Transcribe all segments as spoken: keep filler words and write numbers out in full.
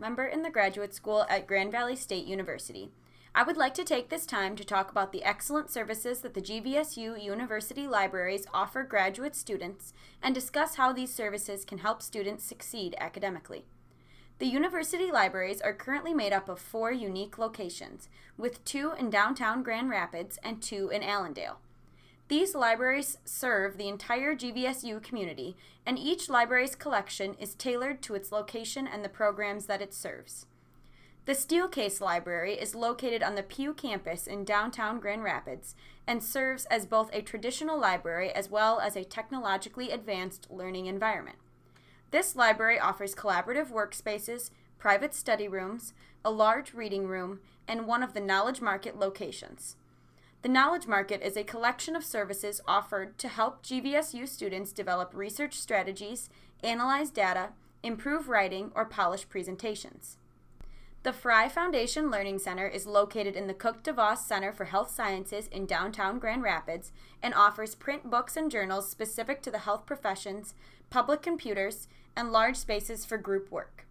member in the graduate school at Grand Valley State University. I would like to take this time to talk about the excellent services that the G V S U University Libraries offer graduate students and discuss how these services can help students succeed academically. The university libraries are currently made up of four unique locations, with two in downtown Grand Rapids and two in Allendale. These libraries serve the entire G V S U community, and each library's collection is tailored to its location and the programs that it serves. The Steelcase Library is located on the Pew campus in downtown Grand Rapids and serves as both a traditional library as well as a technologically advanced learning environment. This library offers collaborative workspaces, private study rooms, a large reading room, and one of the Knowledge Market locations. The Knowledge Market is a collection of services offered to help G V S U students develop research strategies, analyze data, improve writing, or polish presentations. The Fry Foundation Learning Center is located in the Cook DeVos Center for Health Sciences in downtown Grand Rapids and offers print books and journals specific to the health professions, public computers, and large spaces for group work.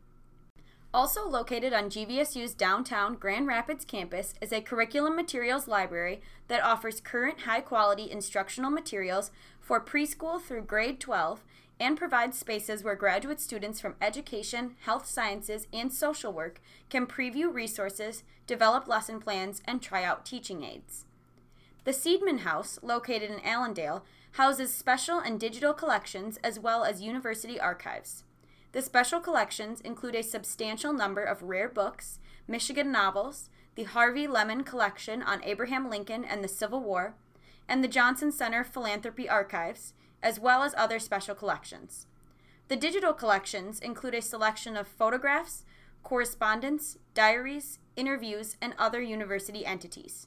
Also located on G V S U's downtown Grand Rapids campus is a curriculum materials library that offers current high-quality instructional materials for preschool through grade twelve and provides spaces where graduate students from education, health sciences, and social work can preview resources, develop lesson plans, and try out teaching aids. The Seidman House, located in Allendale, houses special and digital collections as well as university archives. The special collections include a substantial number of rare books, Michigan novels, the Harvey Lemon Collection on Abraham Lincoln and the Civil War, and the Johnson Center Philanthropy Archives, as well as other special collections. The digital collections include a selection of photographs, correspondence, diaries, interviews, and other university entities.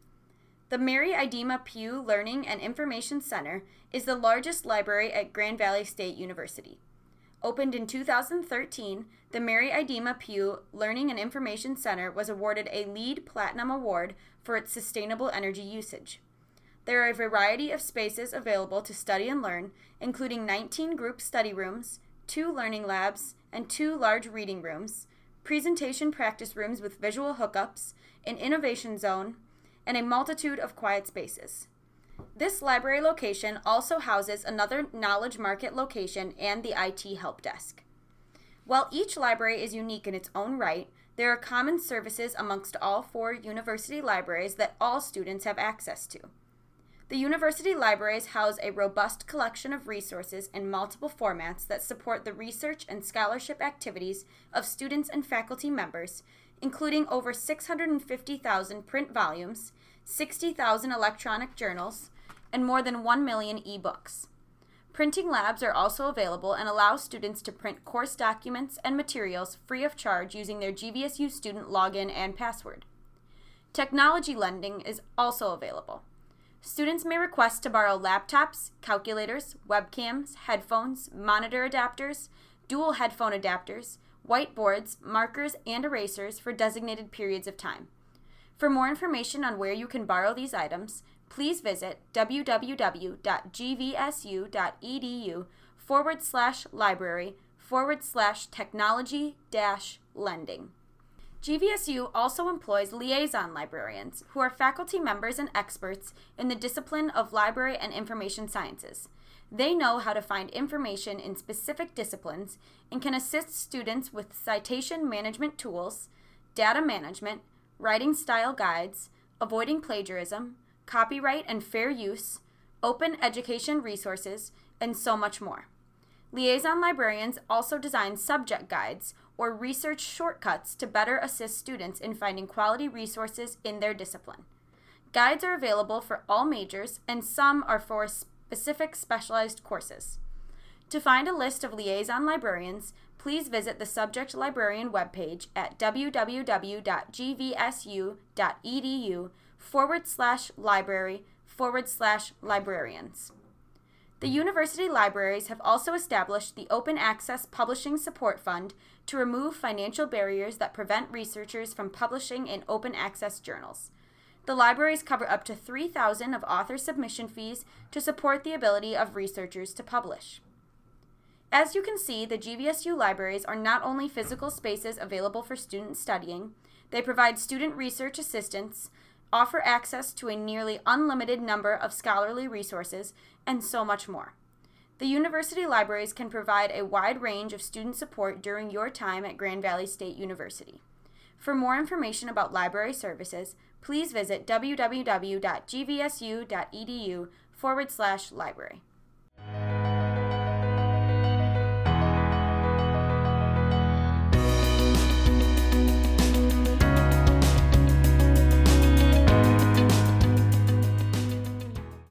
The Mary Idema Pugh Learning and Information Center is the largest library at Grand Valley State University. Opened in two thousand thirteen, the Mary Idema Pugh Learning and Information Center was awarded a LEED Platinum Award for its sustainable energy usage. There are a variety of spaces available to study and learn, including nineteen group study rooms, two learning labs, and two large reading rooms, presentation practice rooms with visual hookups, an innovation zone, and a multitude of quiet spaces. This library location also houses another Knowledge Market location and the I T help desk. While each library is unique in its own right, there are common services amongst all four university libraries that all students have access to. The university libraries house a robust collection of resources in multiple formats that support the research and scholarship activities of students and faculty members, including over six hundred fifty thousand print volumes, sixty thousand electronic journals, and more than one million e-books. Printing labs are also available and allow students to print course documents and materials free of charge using their G V S U student login and password. Technology lending is also available. Students may request to borrow laptops, calculators, webcams, headphones, monitor adapters, dual headphone adapters, whiteboards, markers, and erasers for designated periods of time. For more information on where you can borrow these items, please visit www.gvsu.edu forward slash library forward slash technology dash lending. G V S U also employs liaison librarians, who are faculty members and experts in the discipline of library and information sciences. They know how to find information in specific disciplines and can assist students with citation management tools, data management, writing style guides, avoiding plagiarism, copyright and fair use, open education resources, and so much more. Liaison librarians also design subject guides or research shortcuts to better assist students in finding quality resources in their discipline. Guides are available for all majors, and some are for specific specialized courses. To find a list of liaison librarians, please visit the subject librarian webpage at www.gvsu.edu forward slash library forward slash librarians. The university libraries have also established the Open Access Publishing Support Fund to remove financial barriers that prevent researchers from publishing in open access journals. The libraries cover up to three thousand dollars of author submission fees to support the ability of researchers to publish. As you can see, the G V S U libraries are not only physical spaces available for students studying, they provide student research assistance, offer access to a nearly unlimited number of scholarly resources, and so much more. The university libraries can provide a wide range of student support during your time at Grand Valley State University. For more information about library services, please visit www.gvsu.edu forward slash library.